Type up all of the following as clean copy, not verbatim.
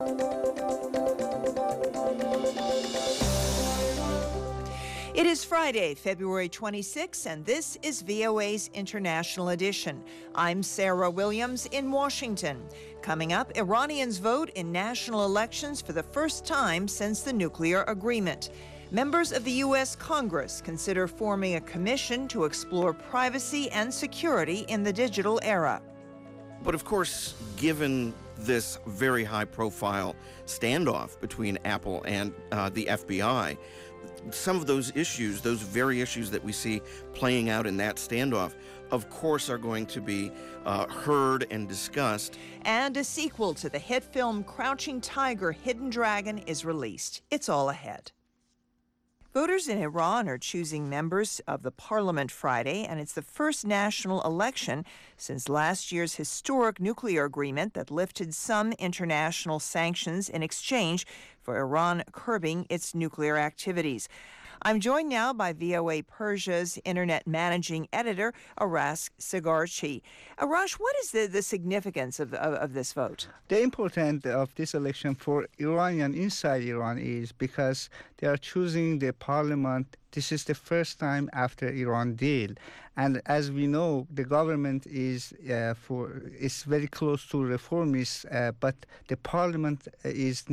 It is Friday, February 26, and this is VOA's International Edition. I'm Sarah Williams in Washington. Coming up, Iranians vote in national elections for the first time since the nuclear agreement. Members of the U.S. Congress consider forming a commission to explore privacy and security in the digital era. But of course, given this very high-profile standoff between Apple and the FBI, some of those issues, those very issues that we see playing out in that standoff, of course are going to be heard and discussed. And a sequel to the hit film Crouching Tiger, Hidden Dragon is released. It's all ahead. Voters in Iran are choosing members of the parliament Friday, and it's the first national election since last year's historic nuclear agreement that lifted some international sanctions in exchange for Iran curbing its nuclear activities. I'm joined now by VOA Persia's internet managing editor, Arash Sagarchi. Arash, what is the significance of this vote? The importance of this election for Iranian inside Iran is because they are choosing the parliament. This is the first time after Iran deal. And as we know, the government is very close to reformists, but the parliament is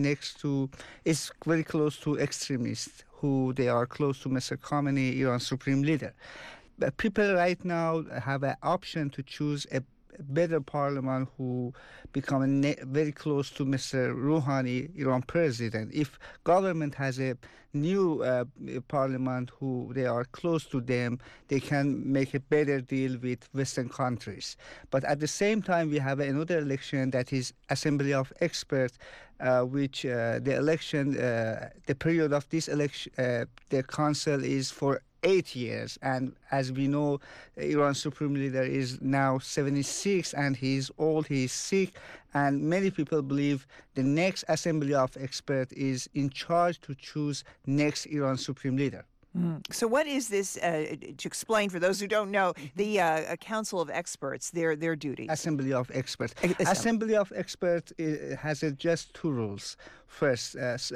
very close to extremists, who they are close to Mr. Khamenei, Iran's supreme leader. But people right now have an option to choose a better parliament who become very close to Mr. Rouhani, Iran president. If government has a new parliament who they are close to them, they can make a better deal with Western countries. But at the same time, we have another election that is Assembly of Experts, which the period of this election, the council is for 8 years, and as we know, Iran's supreme leader is now 76 and he's old, he's sick, and many people believe the next Assembly of Experts is in charge to choose next Iran supreme leader. So what is this, to explain for those who don't know, the Council of Experts, their duties? Assembly of Experts. Assembly of Experts has just two rules. First,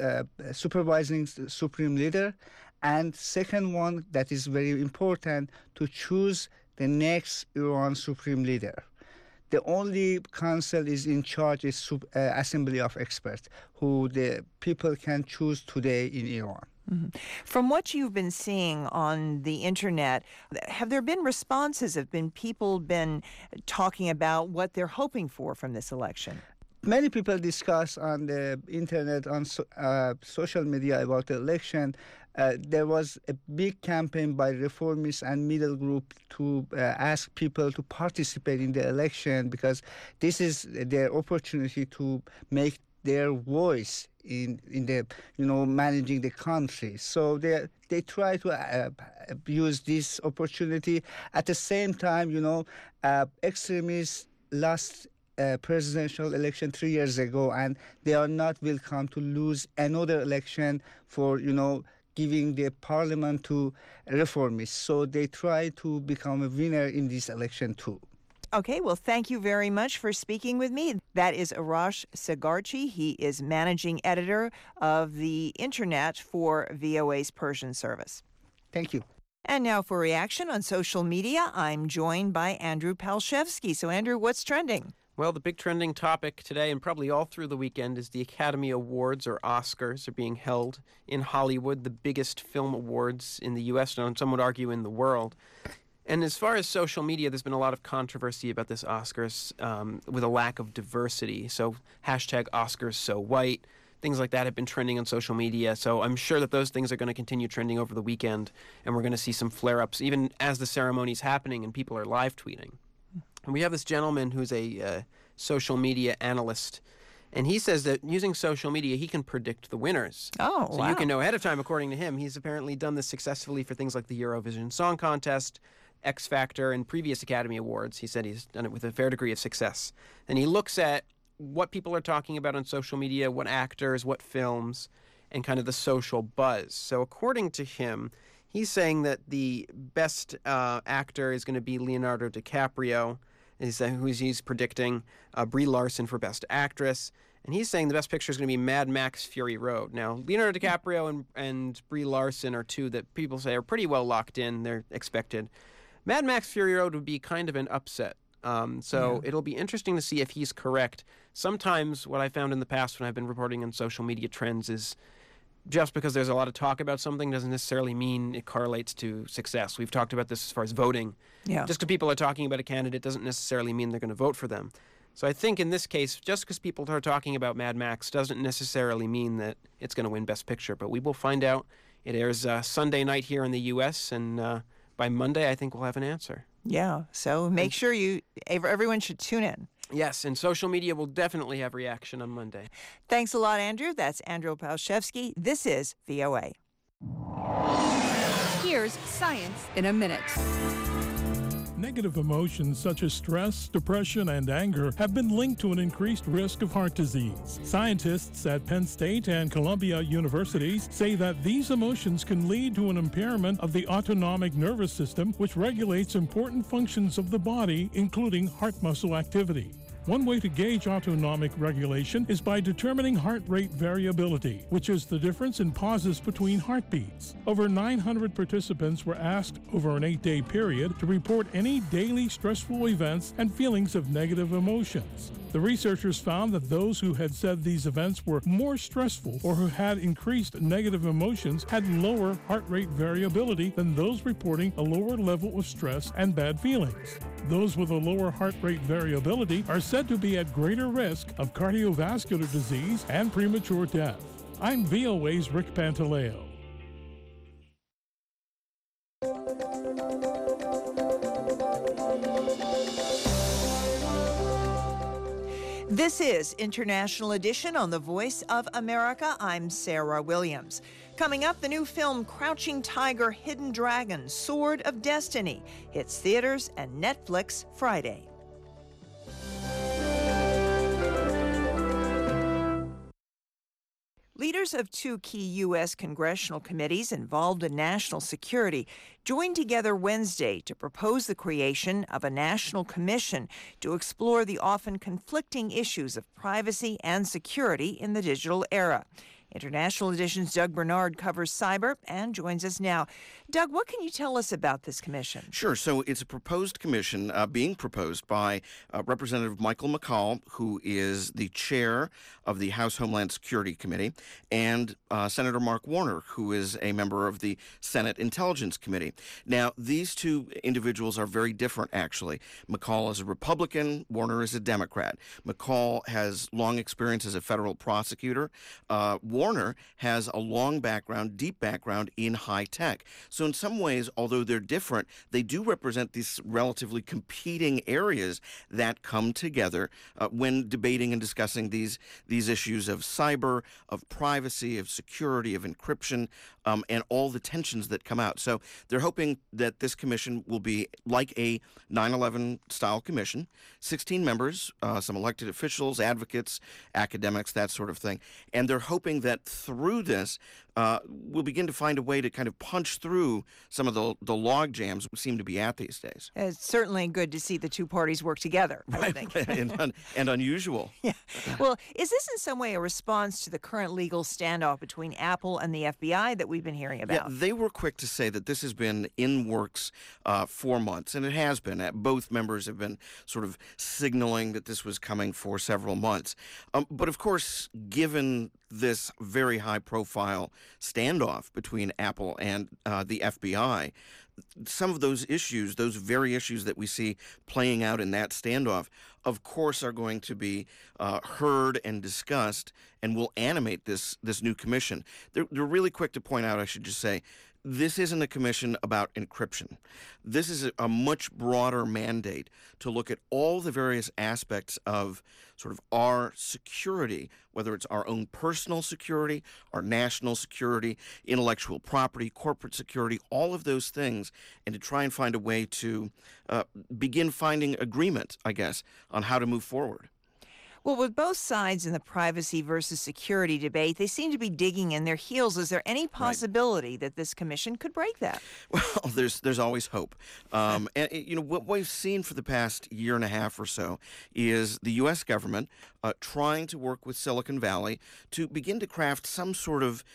supervising the supreme leader, and second one that is very important, to choose the next Iran supreme leader. The only council is in charge is Assembly of Experts, who the people can choose today in Iran. Mm-hmm. From what you've been seeing on the internet, have there been responses? Have people been talking about what they're hoping for from this election? Many people discuss on the internet, on social media about the election. There was a big campaign by reformists and middle group to ask people to participate in the election, because this is their opportunity to make their voice in the managing the country. So they try to use this opportunity. At the same time, extremists lost presidential election 3 years ago, and they are not welcome to lose another election for giving the parliament to reformists. So they try to become a winner in this election too. Okay, well, thank you very much for speaking with me. That is Arash Sagarchi. He is managing editor of the Internet for VOA's Persian service. Thank you. And now for reaction on social media, I'm joined by Andrew Palshevsky. So, Andrew, what's trending? Well, the big trending topic today and probably all through the weekend is the Academy Awards, or Oscars, are being held in Hollywood, the biggest film awards in the U.S., and some would argue in the world. And as far as social media, there's been a lot of controversy about this Oscars with a lack of diversity. So hashtag Oscars so white, things like that have been trending on social media. So I'm sure that those things are going to continue trending over the weekend, and we're going to see some flare-ups even as the ceremony's happening and people are live tweeting. And we have this gentleman who's a social media analyst, and he says that using social media, he can predict the winners. Oh, so wow. You can know ahead of time, according to him. He's apparently done this successfully for things like the Eurovision Song Contest, X Factor, and previous Academy Awards. He said he's done it with a fair degree of success. And he looks at what people are talking about on social media, what actors, what films, and kind of the social buzz. So according to him, he's saying that the best actor is going to be Leonardo DiCaprio, who he's predicting, Brie Larson for Best Actress, And he's saying the best picture is going to be Mad Max Fury Road. Now, Leonardo DiCaprio and Brie Larson are two that people say are pretty well locked in. They're expected. Mad Max Fury Road would be kind of an upset. It'll be interesting to see if he's correct. Sometimes what I found in the past when I've been reporting on social media trends is just because there's a lot of talk about something doesn't necessarily mean it correlates to success. We've talked about this as far as voting. Yeah. Just because people are talking about a candidate doesn't necessarily mean they're going to vote for them. So I think in this case, just because people are talking about Mad Max doesn't necessarily mean that it's going to win Best Picture. But we will find out. It airs Sunday night here in the U.S., and by Monday, I think we'll have an answer. Yeah, so make sure everyone should tune in. Yes, and social media will definitely have reaction on Monday. Thanks a lot, Andrew. That's Andrew Palshevsky. This is VOA. Here's Science in a Minute. Negative emotions such as stress, depression, and anger have been linked to an increased risk of heart disease. Scientists at Penn State and Columbia Universities say that these emotions can lead to an impairment of the autonomic nervous system, which regulates important functions of the body, including heart muscle activity. One way to gauge autonomic regulation is by determining heart rate variability, which is the difference in pauses between heartbeats. Over 900 participants were asked over an 8-day period to report any daily stressful events and feelings of negative emotions. The researchers found that those who had said these events were more stressful or who had increased negative emotions had lower heart rate variability than those reporting a lower level of stress and bad feelings. Those with a lower heart rate variability are said to be at greater risk of cardiovascular disease and premature death. I'm VOA's Rick Pantaleo. This is International Edition on the Voice of America. I'm Sarah Williams. Coming up, the new film Crouching Tiger, Hidden Dragon, Sword of Destiny hits theaters and Netflix Friday. Leaders of two key U.S. congressional committees involved in national security joined together Wednesday to propose the creation of a national commission to explore the often conflicting issues of privacy and security in the digital era. International Edition's Doug Bernard covers cyber and joins us now. Doug, what can you tell us about this commission? Sure. So it's a proposed commission being proposed by Representative Michael McCaul, who is the chair of the House Homeland Security Committee, and Senator Mark Warner, who is a member of the Senate Intelligence Committee. Now, these two individuals are very different, actually. McCaul is a Republican, Warner is a Democrat. McCaul has long experience as a federal prosecutor. Warner has a long background, deep background in high tech. So in some ways, although they're different, they do represent these relatively competing areas that come together when debating and discussing these issues of cyber, of privacy, of security, of encryption, and all the tensions that come out. So they're hoping that this commission will be like a 9/11 style commission, 16 members, some elected officials, advocates, academics, that sort of thing. And they're hoping that through this, we'll begin to find a way to kind of punch through some of the log jams we seem to be at these days. It's certainly good to see the two parties work together, I Right, think. and unusual. Yeah. Well, is this in some way a response to the current legal standoff between Apple and the FBI that we've been hearing Yeah, about? they were quick to say that this has been in works for months, and it has been. Both members have been sort of signaling that this was coming for several months. But of course, given this very high-profile standoff between Apple and the FBI, some of those issues, those very issues that we see playing out in that standoff, of course, are going to be heard and discussed and will animate this new commission. They're really quick to point out, I should just say, this isn't a commission about encryption. This is a much broader mandate to look at all the various aspects of sort of our security, whether it's our own personal security, our national security, intellectual property, corporate security, all of those things, and to try and find a way to begin finding agreement, I guess, on how to move forward. Well, with both sides in the privacy versus security debate, they seem to be digging in their heels. Is there any possibility that this commission could break that? Well, there's always hope. And you know what we've seen for the past year and a half or so is the U.S. government trying to work with Silicon Valley to begin to craft some sort of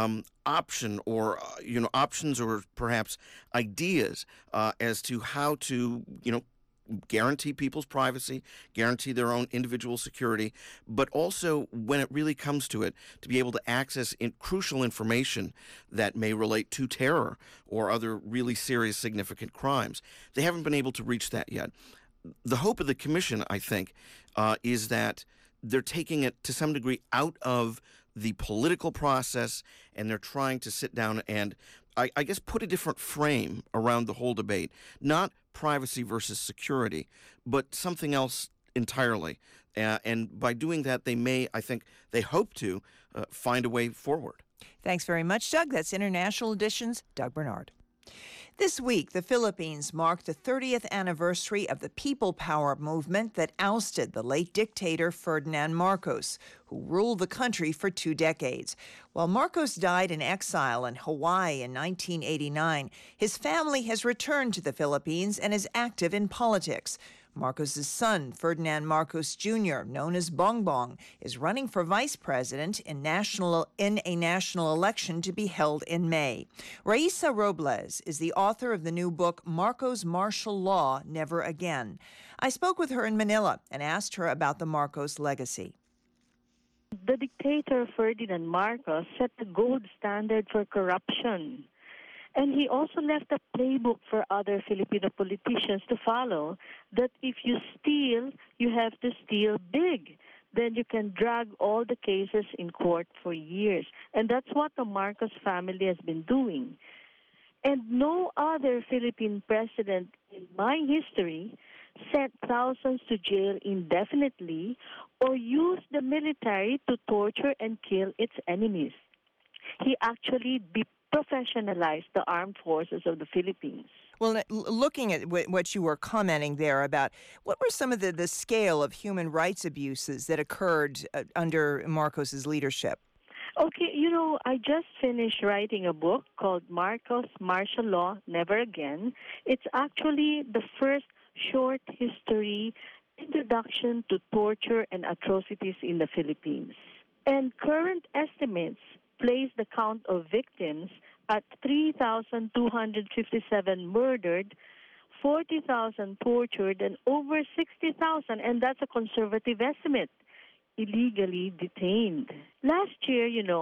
option or options or perhaps ideas as to how to guarantee people's privacy, guarantee their own individual security, but also, when it really comes to it, to be able to access crucial information that may relate to terror or other really serious, significant crimes. They haven't been able to reach that yet. The hope of the commission, I think, is that they're taking it to some degree out of the political process, and they're trying to sit down and I guess put a different frame around the whole debate, not privacy versus security, but something else entirely. And by doing that, they hope to find a way forward. Thanks very much, Doug. That's International Edition's Doug Bernard. This week, the Philippines marked the 30th anniversary of the People Power movement that ousted the late dictator Ferdinand Marcos, who ruled the country for 2 decades. While Marcos died in exile in Hawaii in 1989, his family has returned to the Philippines and is active in politics. Marcos' son, Ferdinand Marcos Jr., known as Bongbong, is running for vice president in a national election to be held in May. Raisa Robles is the author of the new book, Marcos Martial Law, Never Again. I spoke with her in Manila and asked her about the Marcos legacy. The dictator Ferdinand Marcos set the gold standard for corruption. And he also left a playbook for other Filipino politicians to follow, that if you steal, you have to steal big. Then you can drag all the cases in court for years. And that's what the Marcos family has been doing. And no other Philippine president in my history sent thousands to jail indefinitely or used the military to torture and kill its enemies. He actually professionalized the armed forces of the Philippines. Well, looking at what you were commenting there about, what were some of the scale of human rights abuses that occurred under Marcos's leadership? Okay, I just finished writing a book called Marcos Martial Law, Never Again. It's actually the first short history introduction to torture and atrocities in the Philippines. And current estimates place the count of victims at 3,257 murdered, 40,000 tortured, and over 60,000, and that's a conservative estimate, illegally detained. Last year,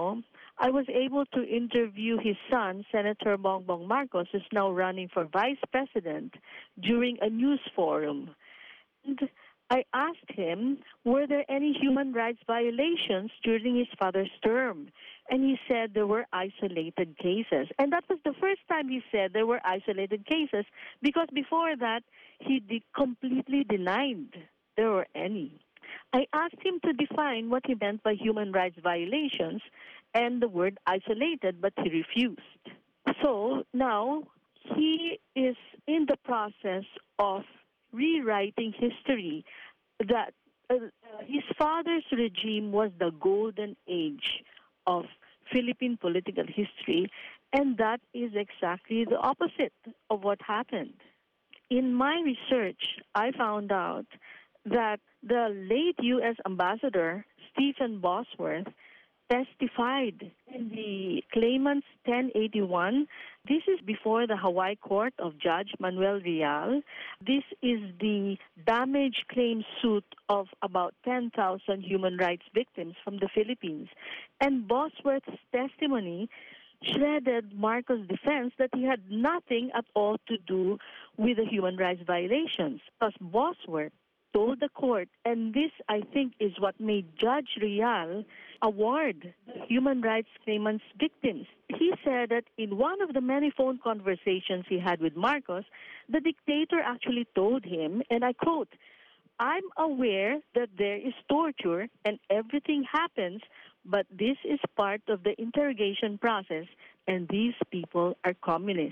I was able to interview his son, Senator Bongbong Marcos, who's now running for vice president, during a news forum. And I asked him, were there any human rights violations during his father's term? And he said there were isolated cases. And that was the first time he said there were isolated cases, because before that, he completely denied there were any. I asked him to define what he meant by human rights violations and the word isolated, but he refused. So now he is in the process of rewriting history, that his father's regime was the golden age of Philippine political history, and that is exactly the opposite of what happened. In my research, I found out that the late U.S. Ambassador, Stephen Bosworth, testified in the claimant's 1081. This is before the Hawaii Court of Judge Manuel Real. This is the damage claim suit of about 10,000 human rights victims from the Philippines. And Bosworth's testimony shredded Marcos' defense that he had nothing at all to do with the human rights violations, because Bosworth told the court, and this, I think, is what made Judge Real award human rights claimants victims. He said that in one of the many phone conversations he had with Marcos, the dictator actually told him, and I quote, "I'm aware that there is torture and everything happens, but this is part of the interrogation process, and these people are communists."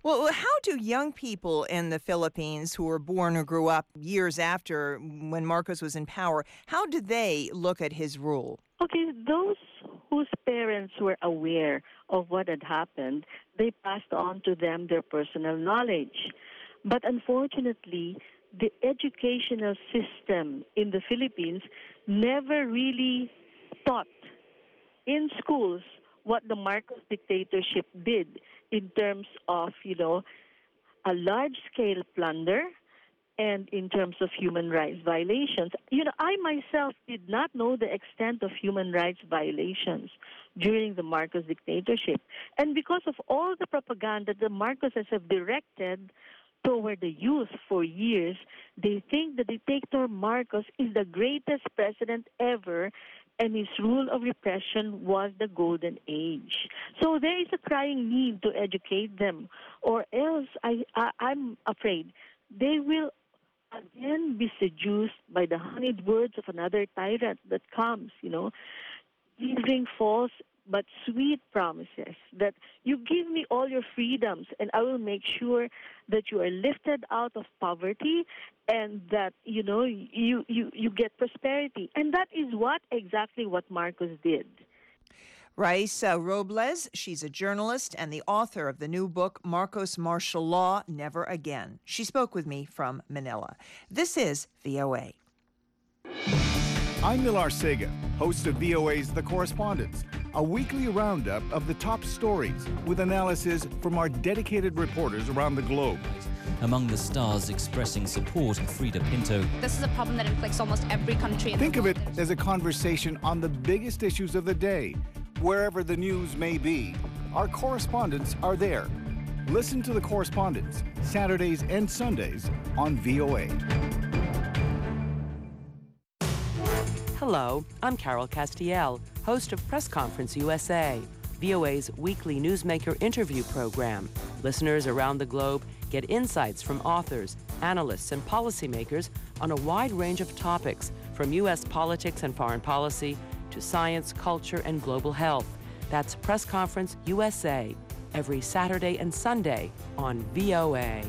Well, how do young people in the Philippines who were born or grew up years after when Marcos was in power, how do they look at his rule? Okay, those whose parents were aware of what had happened, they passed on to them their personal knowledge. But unfortunately, the educational system in the Philippines never really taught in schools what the Marcos dictatorship did in terms of, a large-scale plunder and in terms of human rights violations. I myself did not know the extent of human rights violations during the Marcos dictatorship. And because of all the propaganda the Marcoses have directed toward the youth for years, they think the dictator Marcos is the greatest president ever, and his rule of repression was the golden age. So there is a crying need to educate them, or else I'm afraid they will again be seduced by the honeyed words of another tyrant that comes, giving false but sweet promises that you give me all your freedoms and I will make sure that you are lifted out of poverty and that, you get prosperity. And that is exactly what Marcos did. Raisa Robles, she's a journalist and the author of the new book, Marcos Martial Law, Never Again. She spoke with me from Manila. This is VOA. I'm Milar Sega, host of VOA's The Correspondents, a weekly roundup of the top stories with analysis from our dedicated reporters around the globe. Among the stars expressing support, Frida Pinto. This is a problem that inflicts almost every country in Think the world. of it as a conversation on the biggest issues of the day. Wherever the news may be, our correspondents are there. Listen to The Correspondents, Saturdays and Sundays on VOA. Hello, I'm Carol Castiel, host of Press Conference USA, VOA's weekly newsmaker interview program. Listeners around the globe get insights from authors, analysts, and policymakers on a wide range of topics, from U.S. politics and foreign policy to science, culture, and global health. That's Press Conference USA, every Saturday and Sunday on VOA.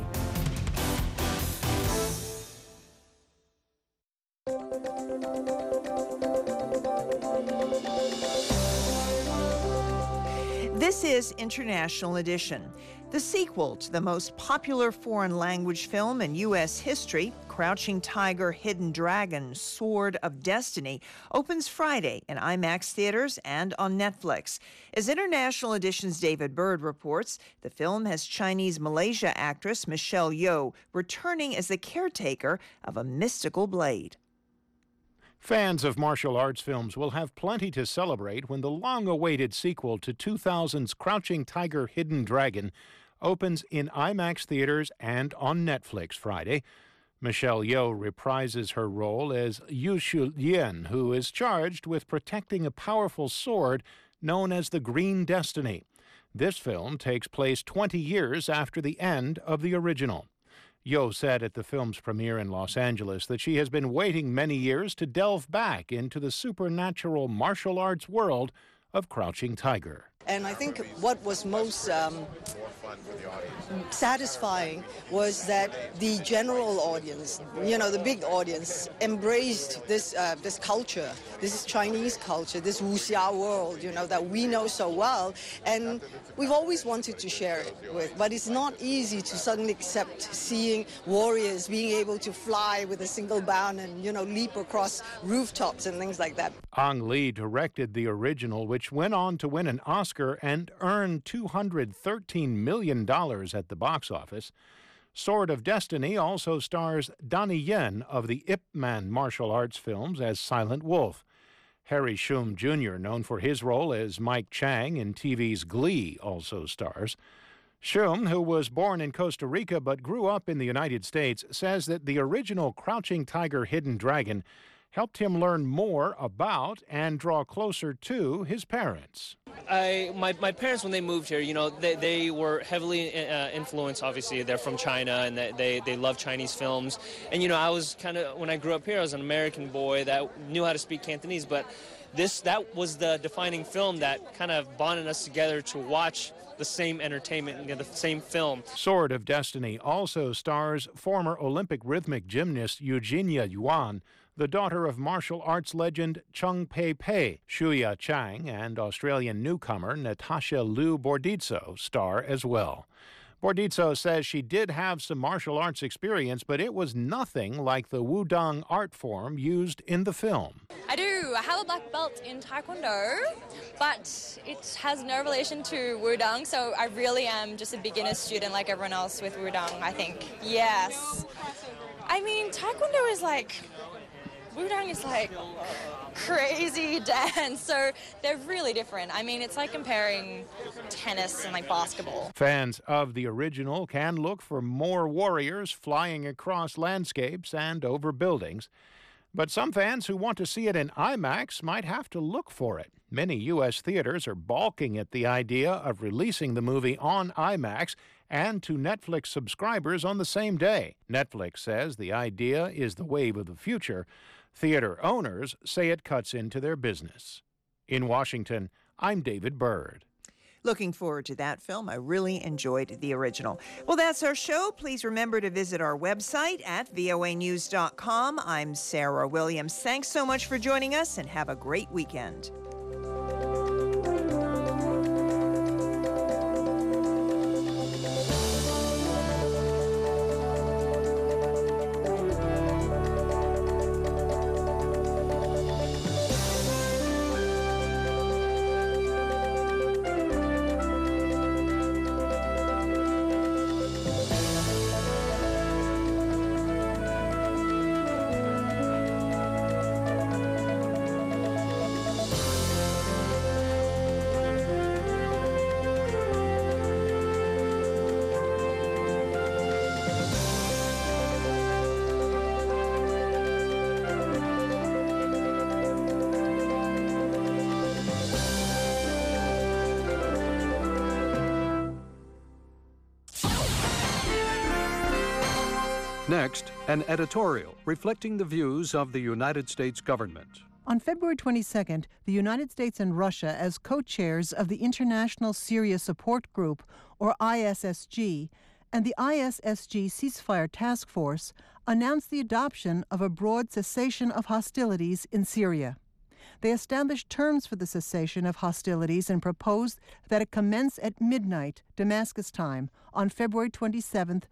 This is International Edition. The sequel to the most popular foreign language film in U.S. history, Crouching Tiger, Hidden Dragon, Sword of Destiny, opens Friday in IMAX theaters and on Netflix. As International Edition's David Bird reports, the film has Chinese-Malaysia actress Michelle Yeoh returning as the caretaker of a mystical blade. Fans of martial arts films will have plenty to celebrate when the long-awaited sequel to 2000's Crouching Tiger, Hidden Dragon opens in IMAX theaters and on Netflix Friday. Michelle Yeoh reprises her role as Yu Shu-lien, who is charged with protecting a powerful sword known as the Green Destiny. This film takes place 20 years after the end of the original. Yeoh said at the film's premiere in Los Angeles that she has been waiting many years to delve back into the supernatural martial arts world of Crouching Tiger. And I think what was most satisfying was that the general audience, the big audience, embraced this culture. This is Chinese culture, this wuxia world, that we know so well. And we've always wanted to share it with. But it's not easy to suddenly accept seeing warriors being able to fly with a single bound and, leap across rooftops and things like that. Ang Lee directed the original, which went on to win an Oscar and earn $213 million at the box office. Sword of Destiny also stars Donnie Yen of the Ip Man martial arts films as Silent Wolf. Harry Shum Jr., known for his role as Mike Chang in TV's Glee, also stars. Shum, who was born in Costa Rica but grew up in the United States, says that the original Crouching Tiger, Hidden Dragon helped him learn more about and draw closer to his parents. My parents, when they moved here, they were heavily influenced. Obviously, they're from China, and they love Chinese films. And, I was when I grew up here, I was an American boy that knew how to speak Cantonese, but that was the defining film that kind of bonded us together to watch the same entertainment and the same film. Sword of Destiny also stars former Olympic rhythmic gymnast Eugenia Yuan, the daughter of martial arts legend Chung Pei Pei. Shuya Chang and Australian newcomer Natasha Liu Bordizzo star as well. Bordizzo says she did have some martial arts experience, but it was nothing like the Wudang art form used in the film. I do. I have a black belt in Taekwondo, but it has no relation to Wudang, so I really am just a beginner student like everyone else with Wudang, I think. Yes. I mean, Taekwondo is like... Wudang is like crazy dance, so they're really different. I mean, it's like comparing tennis and like basketball. Fans of the original can look for more warriors flying across landscapes and over buildings. But some fans who want to see it in IMAX might have to look for it. Many U.S. theaters are balking at the idea of releasing the movie on IMAX and to Netflix subscribers on the same day. Netflix says the idea is the wave of the future. Theater owners say it cuts into their business. In Washington, I'm David Byrd. Looking forward to that film. I really enjoyed the original. Well, that's our show. Please remember to visit our website at voanews.com. I'm Sarah Williams. Thanks so much for joining us, and have a great weekend. Next, an editorial reflecting the views of the United States government. On February 22nd, the United States and Russia, as co-chairs of the International Syria Support Group, or ISSG, and the ISSG Ceasefire Task Force, announced the adoption of a broad cessation of hostilities in Syria. They established terms for the cessation of hostilities and proposed that it commence at midnight, Damascus time, on February 27,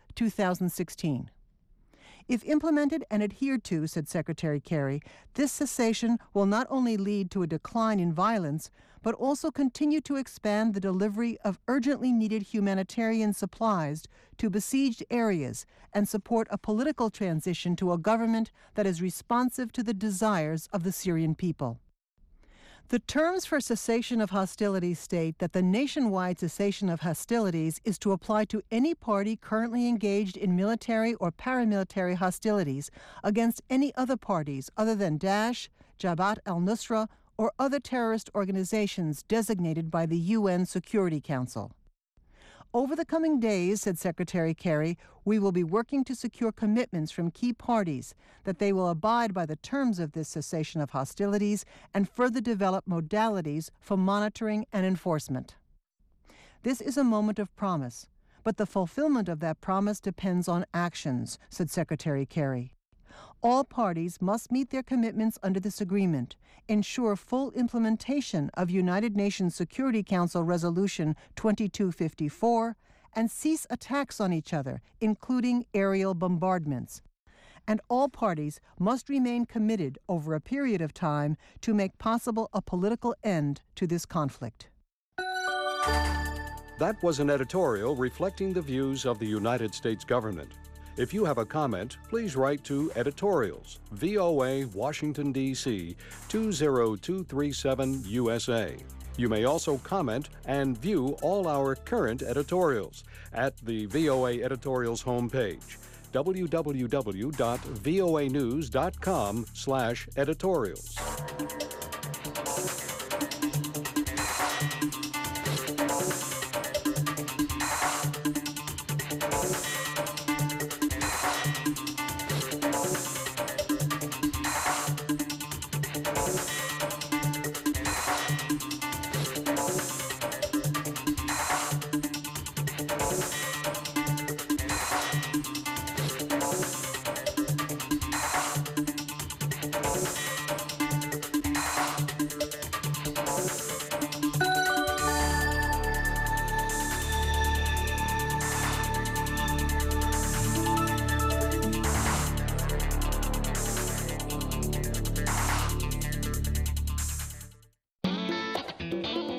2016. If implemented and adhered to, said Secretary Kerry, this cessation will not only lead to a decline in violence, but also continue to expand the delivery of urgently needed humanitarian supplies to besieged areas and support a political transition to a government that is responsive to the desires of the Syrian people. The terms for cessation of hostilities state that the nationwide cessation of hostilities is to apply to any party currently engaged in military or paramilitary hostilities against any other parties other than Daesh, Jabhat al-Nusra, or other terrorist organizations designated by the UN Security Council. Over the coming days, said Secretary Kerry, we will be working to secure commitments from key parties that they will abide by the terms of this cessation of hostilities and further develop modalities for monitoring and enforcement. This is a moment of promise, but the fulfillment of that promise depends on actions, said Secretary Kerry. All parties must meet their commitments under this agreement, ensure full implementation of United Nations Security Council Resolution 2254, and cease attacks on each other, including aerial bombardments. And all parties must remain committed over a period of time to make possible a political end to this conflict. That was an editorial reflecting the views of the United States government. If you have a comment, please write to Editorials, VOA, Washington, D.C., 20237 USA. You may also comment and view all our current editorials at the VOA Editorials homepage, www.voanews.com/editorials.